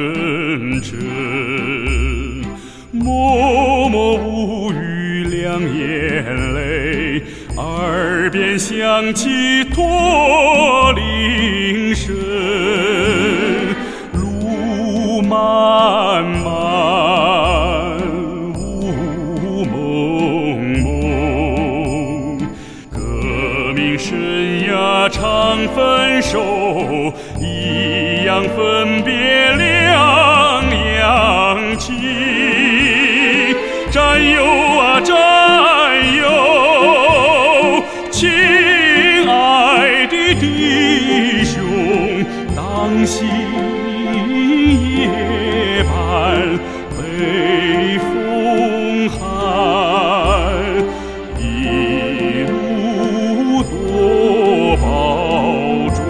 阵阵，默默无语两眼泪，耳边响起驼铃声。路漫漫雾蒙蒙，革命生涯常分手，一样分别两样情。战友啊战友，亲爱的弟兄，当夕夜半北风寒，一路多保重。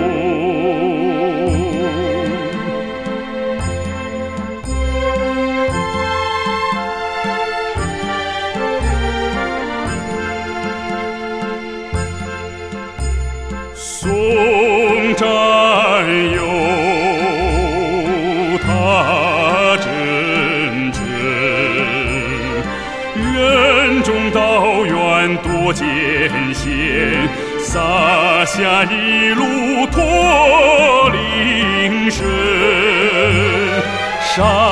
送战友踏阵阵，任重道远多艰险，洒下一路驼铃声。